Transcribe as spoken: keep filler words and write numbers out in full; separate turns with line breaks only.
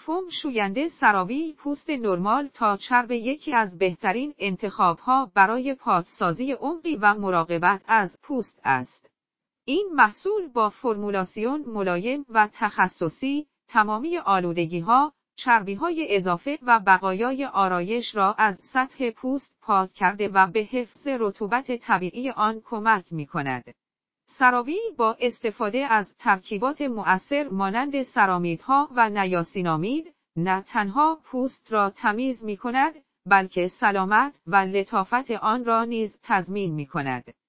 فوم شوینده سراوی پوست نرمال تا چرب یکی از بهترین انتخاب‌ها برای پاکسازی عمقی و مراقبت از پوست است. این محصول با فرمولاسیون ملایم و تخصصی، تمامی آلودگی‌ها، چربی‌های اضافه و بقایای آرایش را از سطح پوست پاک کرده و به حفظ رطوبت طبیعی آن کمک می‌کند. سراوی با استفاده از ترکیبات مؤثر مانند سرامیدها و نیاسینامید، نه تنها پوست را تمیز می‌کند، بلکه سلامت و لطافت آن را نیز تضمین می‌کند.